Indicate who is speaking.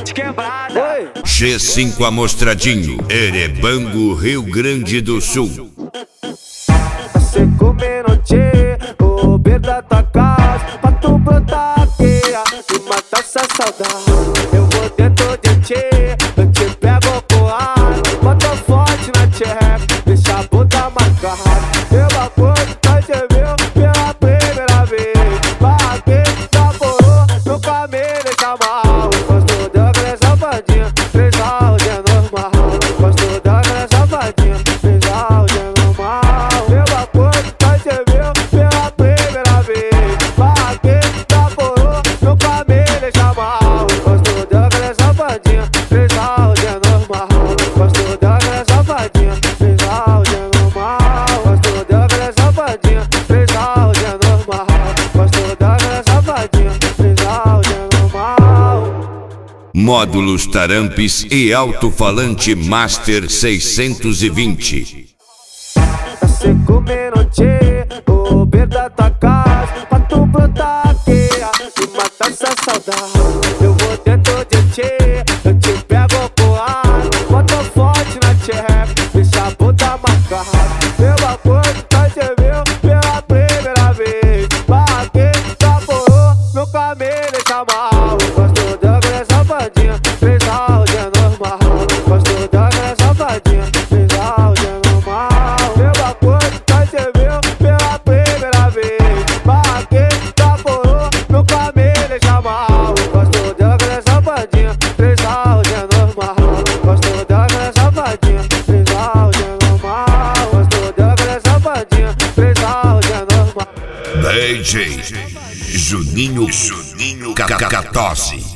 Speaker 1: de quebrada.
Speaker 2: G5 Amostradinho, Erebango, Rio Grande do Sul.
Speaker 3: Você comendo tchê, o beber da tua casa, pra tu brotar a queia e matar essa saudade. Eu vou dentro de tchê, eu te pego com ar, bota forte na tcheca, deixa a bunda marcada. Eu acordo, nós é meu pela primeira vez. Paguei, saborou, nunca me deixa mal. Gosto daquela safadinha, três áudio é normal. Gosto daquela safadinha, três áudio é normal. Eu acordo, nós é meu pela primeira vez. Paguei, saborou, nunca me deixa mal. Gosto daquela safadinha, três áudio é normal. Gosto daquela safadinha, três áudio é normal. Gosto daquela safadinha, três áudio é normal. Gosto daquela safadinha, três áudio é normal.
Speaker 2: Módulos Tarampes e Alto-Falante Master 620.
Speaker 3: Você comendo tchê, o beber da tua casa, pra tu brotar a queia e matar essa saudade. Eu vou dentro de tchê, eu te pego com ar, bota forte na tcheca, deixa a bunda marcada. Eu acordo, nós é meu pela primeira vez. Paguei, saborou, nunca me deixa mal. Gosto daquela safadinha, três áudio é normal. Gosto daquela safadinha, três áudio é normal. Eu acordo, nós é meu pela primeira vez. Paguei, saborou, nunca me deixa mal. Gosto daquela safadinha, três áudio é normal. Gosto daquela safadinha, três áudio é normal. Gosto daquela safadinha, três áudio é normal.
Speaker 2: DJ Juninho Cacatosse.